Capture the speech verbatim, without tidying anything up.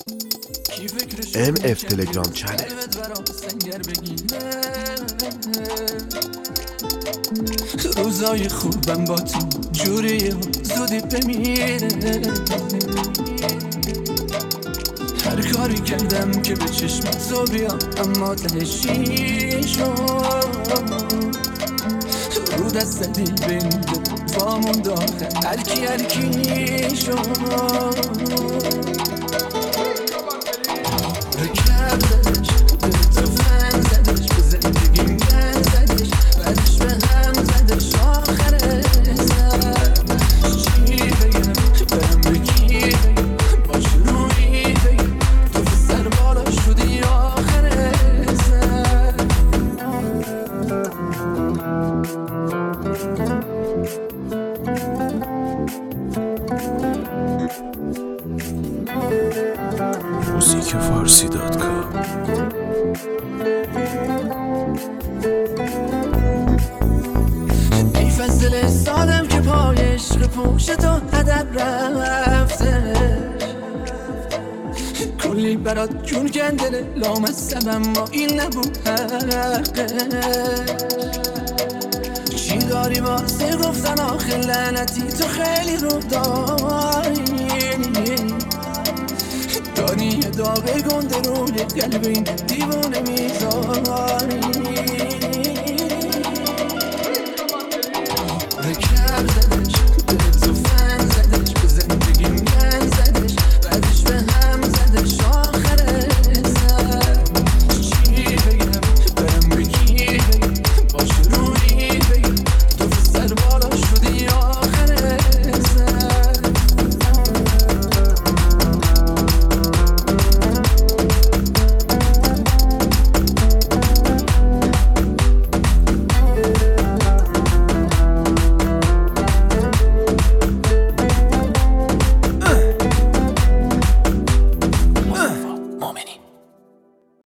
ام اف تلگرام چنل. روزای خوبم با تو جوری زودی بمیره، هر کاری کردم که به چشمت تو بیام اما تهشی شد، رو دست دل بین وامون داخل الکی الکی شد، رکب زدش دل تو فن زدش به زندگی من زدش بعدش به هم زدش آخر سر چی بگم برم به کی بگم باش روی بگم تو به سر بالا شدی آخر سر موزیک فارسی دات کام. ای فضل سالم که پای عشق پوشت و هدر رفته، کلی برات جون کندله لامصبم ما این نبود حقه، چی داری واسه گفتن آخه لعنتی تو خیلی رو داری، داری یه داغ گنده روی قلب این دیوانه میذاری،